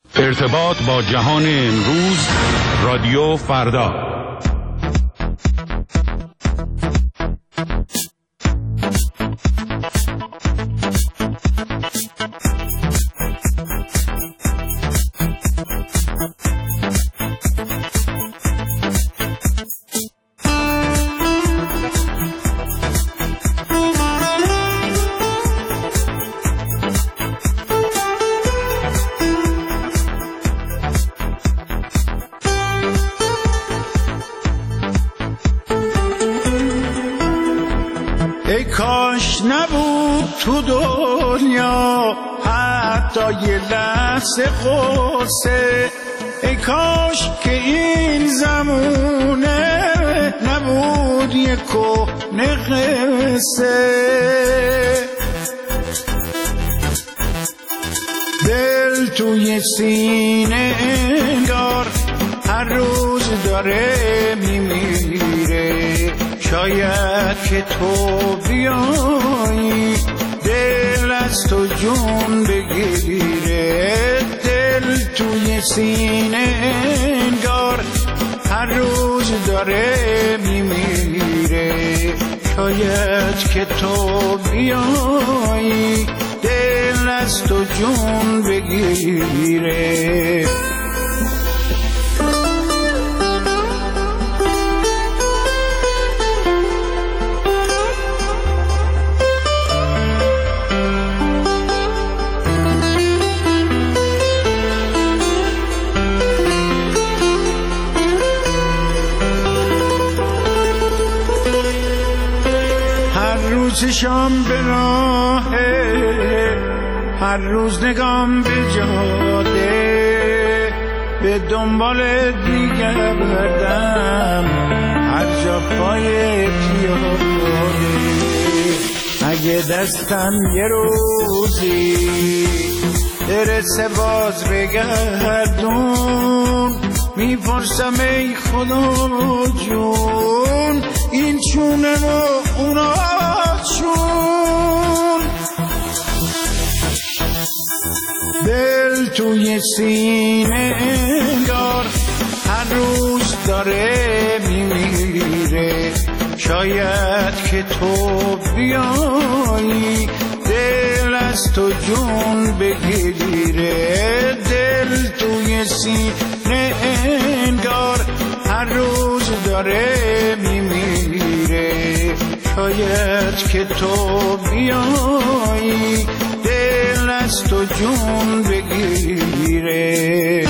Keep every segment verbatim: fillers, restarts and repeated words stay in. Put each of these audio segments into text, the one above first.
ارتباط با جهان امروز، رادیو فردا. ای کاش نبود تو دنیا حتی یه لحظه قصه، ای کاش که این زمونه نبود یه کهنه قصه. دل توی سینه انگار هر روز داره میمیره، شاید که تو بیایی دل از تو جون بگیره. دل توی سینه انگار هر روز داره میمیره، شاید که تو بیایی دل از تو جون بگیره. چشم به راهه، هر روز نگام به جاده، به دنبال دیگر بردم هر جا پای پیاده. اگه دستم یه روزی برسه باز بگردون، میپرسم ای خدا جون این چونه و اونا چون. دل توی سینه انگار هر روز داره میمیره، شاید که تو بیایی دل از تو جون بگیره. دل توی سینه انگار هر روز داره میمیره، شاید که تو بیایی دل از تو جون بگیره.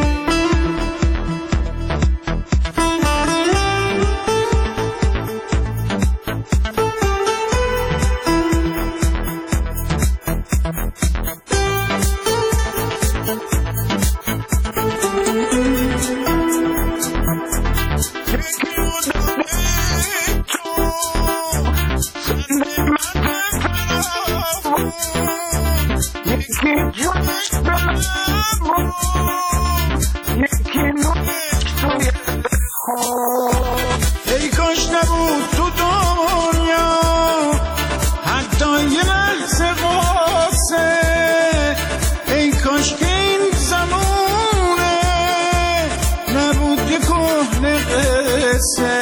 ای کاش نبود تو دنیا حتی یه لحظه قصه، ای کاش که این زمونه نبود یه کهنه قصه.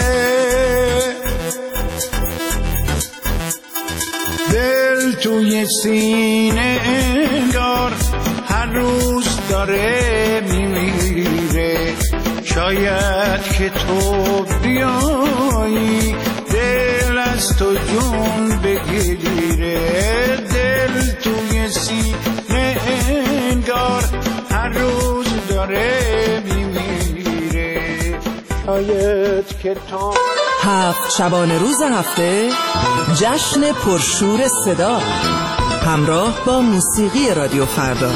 دل توی سینه انگار هر روز داره میمیره، شاید که تو بیایی دل از تو جون بگیره. دل توی سینه انگار هر روز داره میمیره، شاید که تو. هفت شبانه روز هفته جشن پرشور صدا همراه با موسیقی رادیو فردا.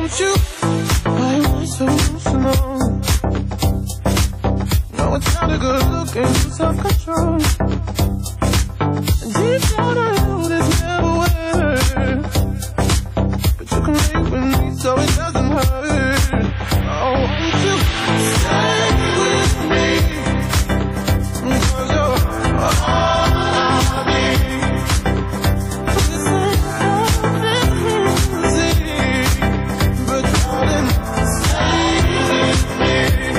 want you. Why am I so emotional? No, it's not a good look and self-control. Deep down I know this never works, but you can make with me so it doesn't hurt. I want you to stay with me, 'cause you're all I need. This ain't nothing easy, but darling, stay with me.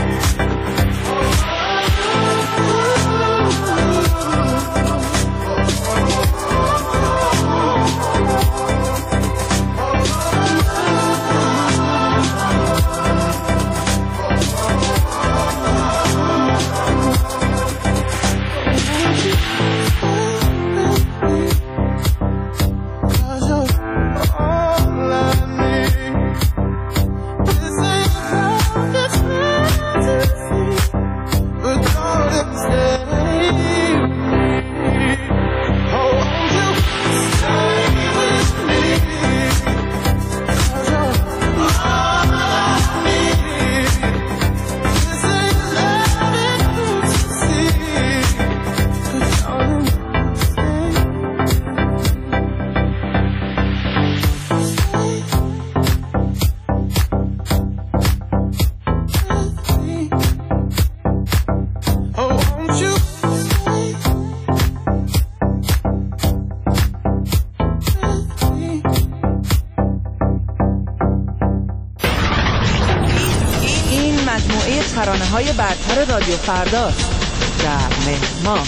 ترانه‌های برتر رادیو فرداست. در مهما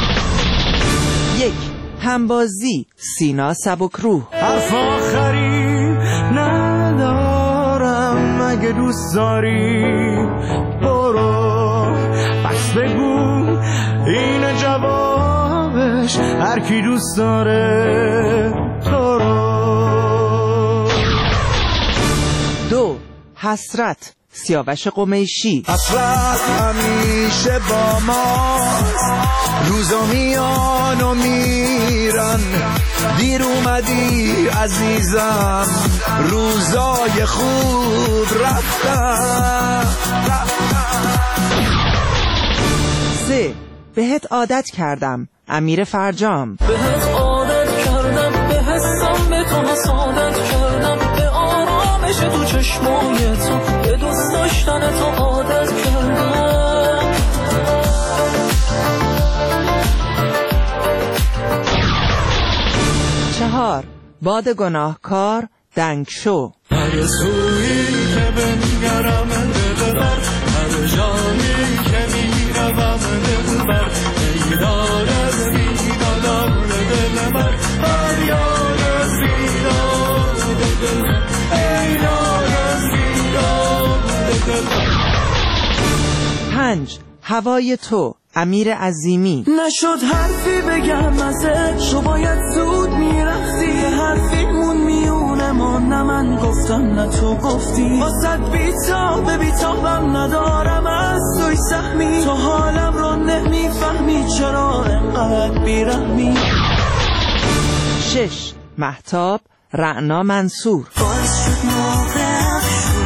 یک همبازی سینا سبکروح. حرف آخری ندارم، اگه دوست داری برو، بس بگو این جوابش، هر کی دوست داره تو رو. دو حسرت سیاوش قمیشی. حسرت همیشه با ما، روزا میان و میرن، دیر اومدی عزیزم، روزای خوب رفتن. سه بهت عادت کردم امیر فرجام. بهت عادت کردم، به حسم به تو حسادت کردم، به آرامش تو چشمای تو، به دوست داشتن تو عادت کردم. چهار باد گناهکار دنگ شو. هر سویی که بنگرم دلبر، هر جایی که میروم دلبر، ایدار از بیدادار دل من، فریاد از بیداد دل من، ایدار از بیداد دل من. پنج هوای تو امیر عظیمی. نشد حرفی بگم ازت، تو باید زود میرفتی، حرفیمون میونه ما، نه من گفتم نه تو گفتی، واسد بیتاب بیتابم ندارم از توی سهمی، تو حالم رو نمیفهمی چرا انقدر بیرحمی. شش مهتاب رعنا منصور. باعث شد موقع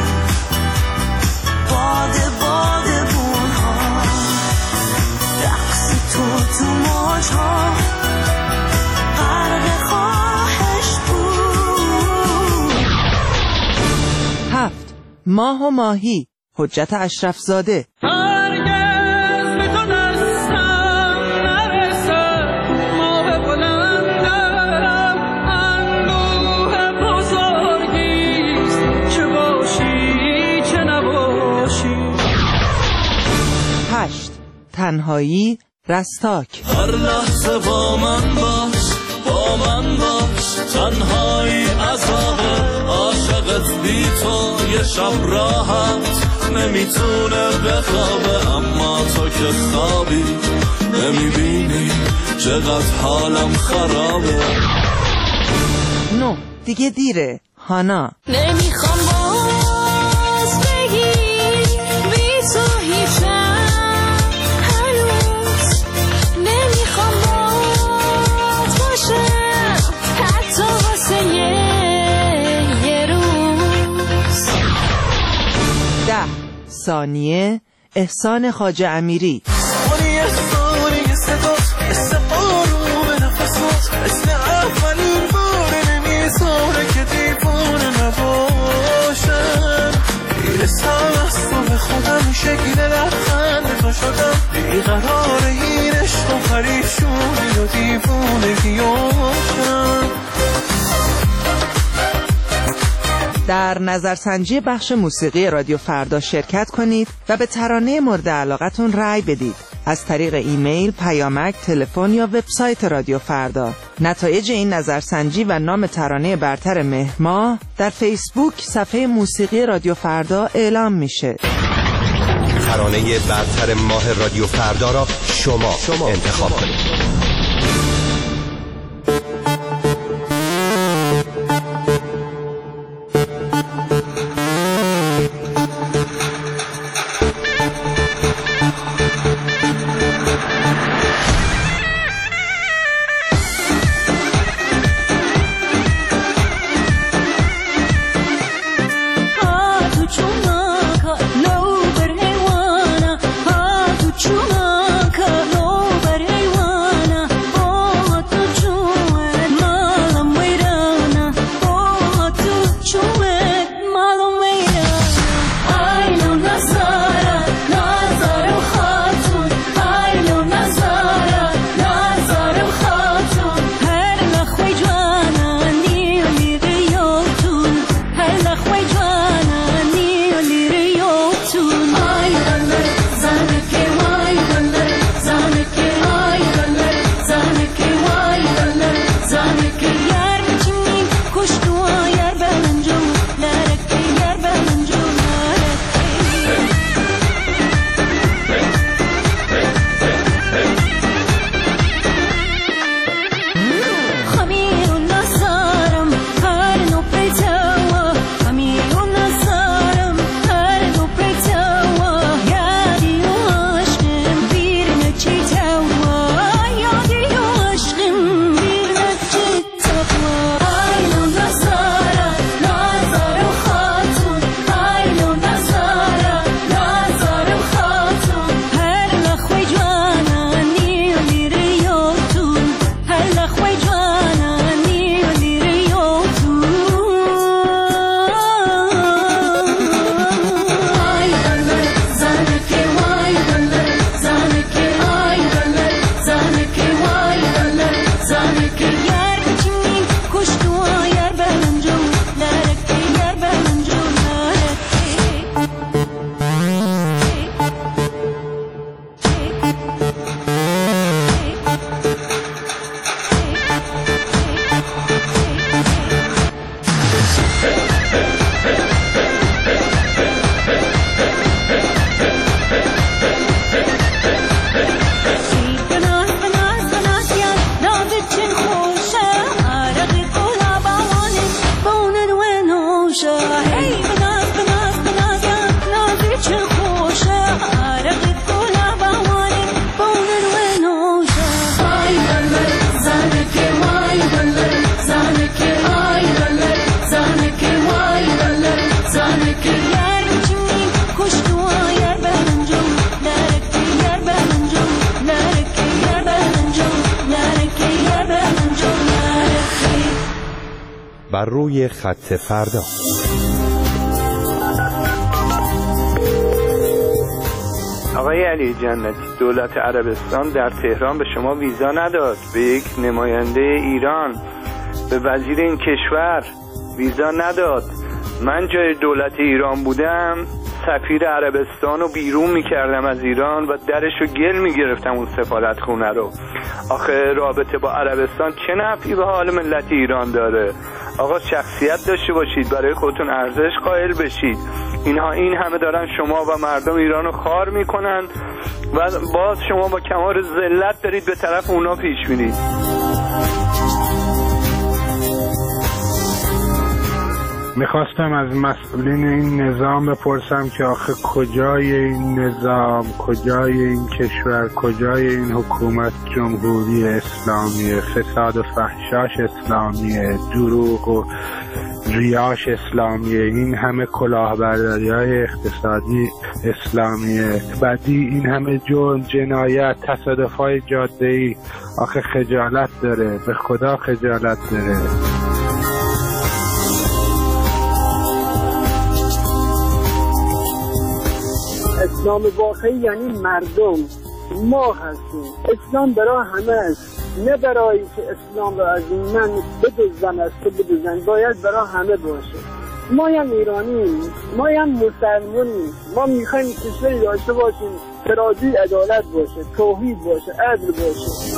باده باده بونها، رقص تو تو موجها، غرق خواهش بود. هفت ماه و ماهی حجت اشرف زاده. هرگز به تو دستم نرسه، ماه بلندم اندوه بزرگیست، چه باشی چه نباشی. هشت تنهایی رستاک. هر لحظه با من باش، با من باش، تنهایی عذابه، عاشقت بی تو یه شب راحت نمیتونه بخوابه، اما تو که خوابی نمیبینی چقدر حالم خرابه. نو دیگه دیره هانا. نمیخوام باز بگی بی تو هیچم، هنوز نمیخوام باز باشم، حتی واسه یه, یه روز. ثانیه احسان خواجه امیری. خودم شکل لبخند تو شدم بیقرار این عشق و پریشونی و دیوونگی افتادم. در نظرسنجی بخش موسیقی رادیو فردا شرکت کنید و به ترانه مورد علاقتون رأی بدید از طریق ایمیل، پیامک، تلفن یا وبسایت رادیو فردا. نتایج این نظرسنجی و نام ترانه برتر مهر ماه در فیسبوک صفحه موسیقی رادیو فردا اعلام میشه. ترانه برتر ماه رادیو فردا را شما, شما انتخاب کنید. بر روی خط فردا. آقای علی جنتی، دولت عربستان در تهران به شما ویزا نداد، به یک نماینده ایران، به وزیر این کشور ویزا نداد. من جای دولت ایران بودم سفیر عربستان رو بیرون میکردم از ایران و درش رو گل میگرفتم اون سفارت خونه رو. آخه رابطه با عربستان چه نفعی به حال ملت ایران داره؟ آقا شخصیت داشته باشید، برای خودتون ارزش قائل بشید. اینها این همه دارن شما و مردم ایران رو خار میکنن و باز شما با کمال ذلت دارید به طرف اونا پیش میرید. میخواستم از مسئولین این نظام بپرسم که آخه کجای این نظام، کجای این کشور، کجای این حکومت جمهوری اسلامی، فساد و فحشاش اسلامیه، دروغ و ریاش اسلامیه، این همه کلاهبرداری های اقتصادی اسلامیه، بدی، این همه جرم، جنایت، تصادف های جاده‌ای. آخه خجالت داره، به خدا خجالت داره. اسلام واقعی یعنی مردم، ما هستیم. اسلام برای همه است، نه برای که اسلام را از من بدزدن از تو بدزدن، باید برای همه باشه. ما هم ایرانیم، ما هم مسلمانیم، ما میخوایم کشوری داشته باشیم تراجی عدالت باشه، توحید باشه، عدل باشه.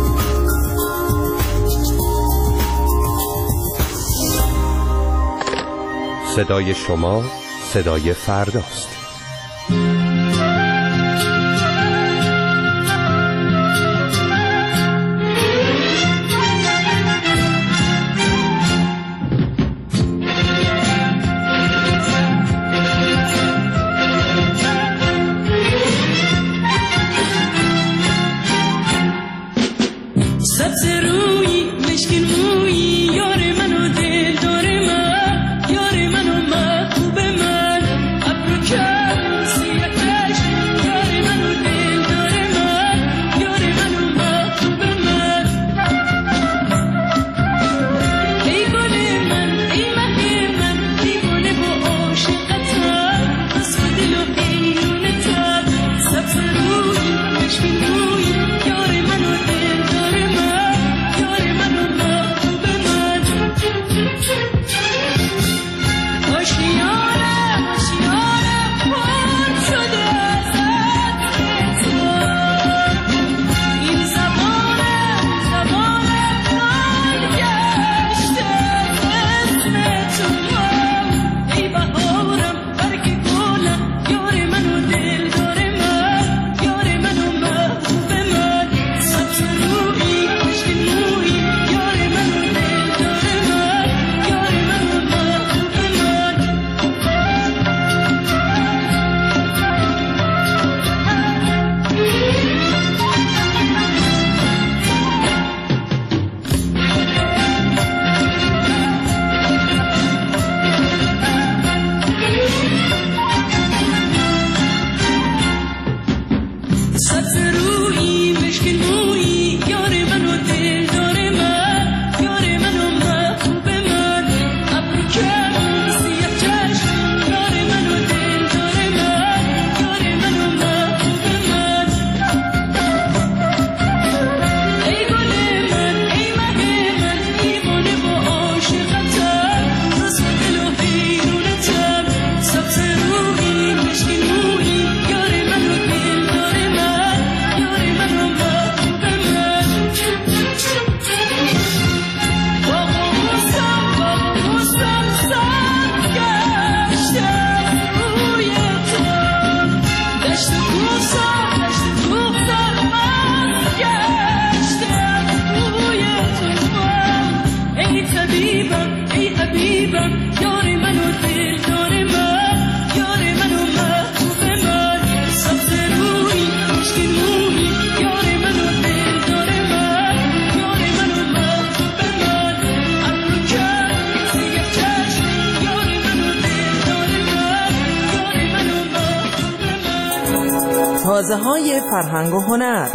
صدای شما صدای فرداست. تازه‌های فرهنگ و هنر.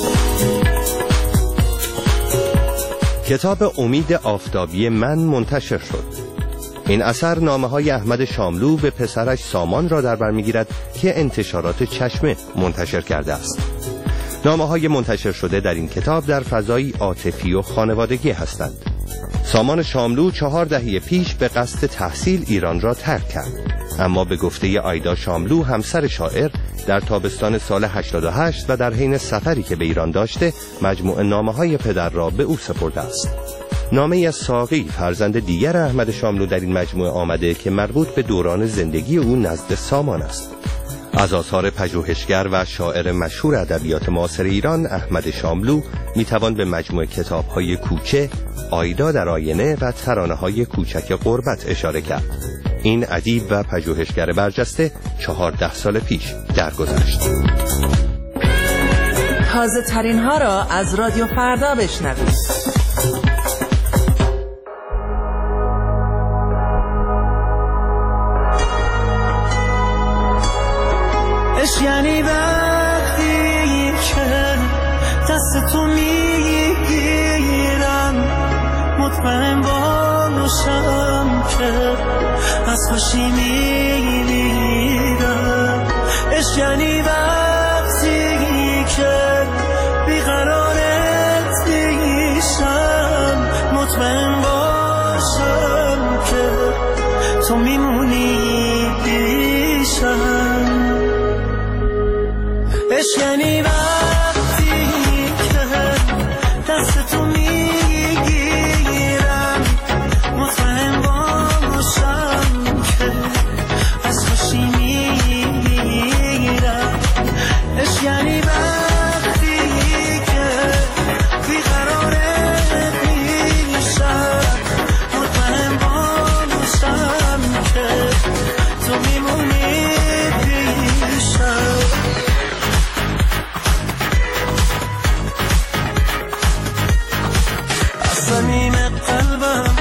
کتاب امید آفتابی من منتشر شد. این اثر نامه‌های احمد شاملو به پسرش سامان را در بر می‌گیرد که انتشارات چشمه منتشر کرده است. نامه‌های منتشر شده در این کتاب در فضایی عاطفی و خانوادگی هستند. سامان شاملو چهار دهه پیش به قصد تحصیل ایران را ترک کرد، اما به گفته آیدا شاملو همسر شاعر در تابستان سال هشتاد و هشت و در حین سفری که به ایران داشته مجموعه نامه‌های پدر را به او سپرده است. نامه از ساقی فرزند دیگر احمد شاملو در این مجموعه آمده که مربوط به دوران زندگی او نزد سامان است. از آثار پژوهشگر و شاعر مشهور ادبیات معاصر ایران احمد شاملو میتوان به مجموعه کتاب‌های کوچه، آیدا در آینه و ترانه‌های کوچک غربت اشاره کرد. این ادیب و پژوهشگر برجسته چهارده سال پیش درگذشت. تازه ترین ها را از رادیو فردا بشنوید. عشق یعنی وقتی که دست تو میگیرم مطمئن باشم که از خوشی میمیرم. عشق یعنی وقتی که بیقرارت میشم مطمئن باشم که تو میمونی پیشم. عشق یعنی وقتی که دست تو میگیرم مطمئن باشم که از خوشی میمیرم. عشق یعنی وقتی که بیقرارت میشم مطمئن باشم که تو میمونی پیشم. صمیم قلبم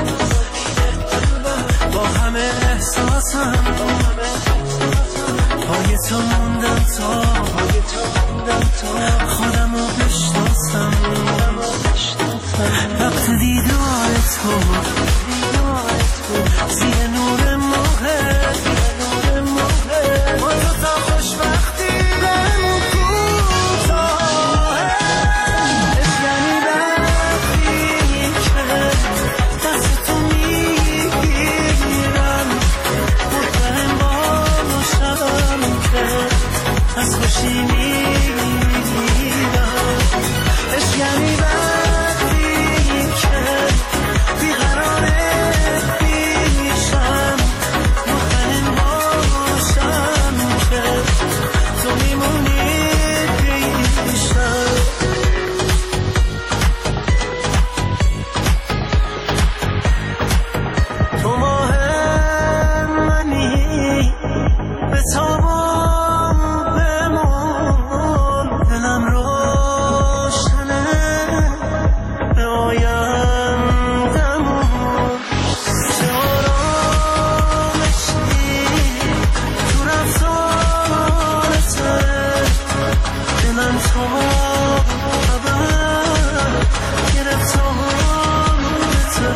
با همه احساسم پای تو موندم تا خودم رو بشناسم. وقت دیدار تو زیر نور ماه با تو تا خوشبختی بمون کوتاه. عشق یعنی وقتی که دست تو میگیرم مطمئن باشم که از خوشی میمیرم. عشق یعنی وقتی که بیقرارت میشم مطمئن باشم که تو میمونی پیشم. تو ماه منی به تابم بمون دلم روشنه به آیندمون. چه آرامشی تو رفتارته دلم تا ابد گرفتارته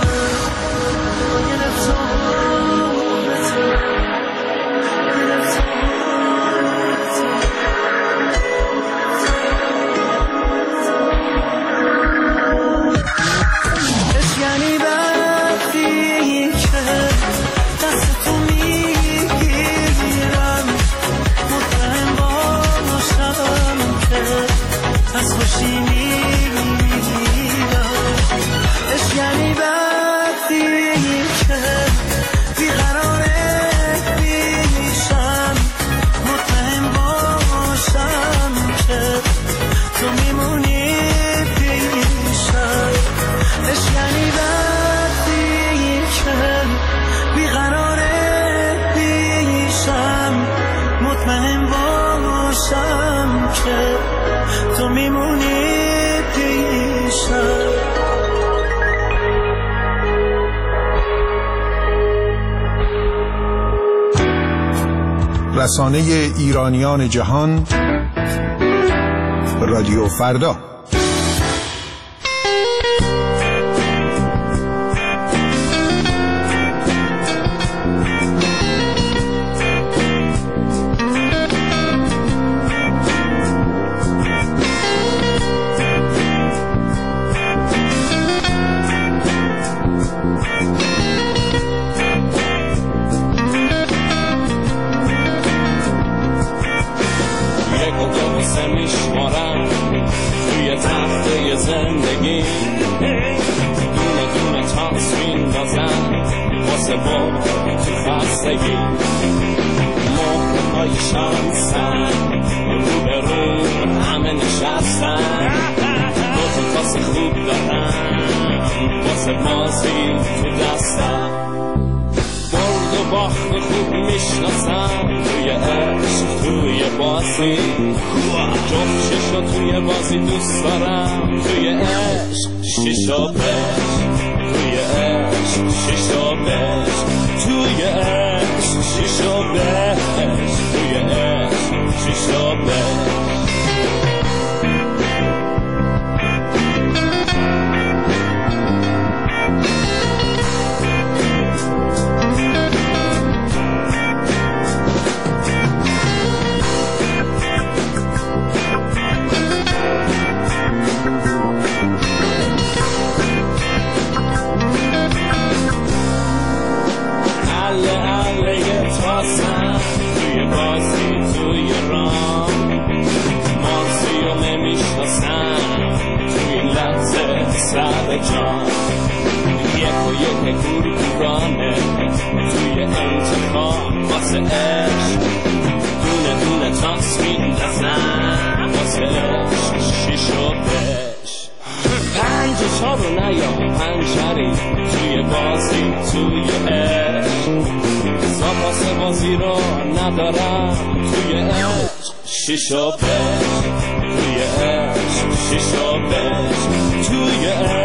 عشق یعنی وقتی که دست تو میگیرم مطمئن باشم که از خوشی میمیرم. عشق یعنی وقتی که بیقرارت میشم مطمئن باشم که تو میمونی پیشم. عشق یعنی وقتی که بیقرارت میشم مطمئن باشم که تو میمونی پیشم. رسانه ایرانیان جهان رادیو فردا. دوست دارم توی عشق شیشا بش توی عشق شیشا بش توی عشق شیشا بش توی عشق شیشا انتخاب واسه عشق دونه دونه تاس میندازم واسه عشق شیشو بش پنج و چار و نیا پنجری توی بازی توی عشق ساپاس بازی رو ندارم توی عشق شیشو بش توی عشق شیشو بش توی عشق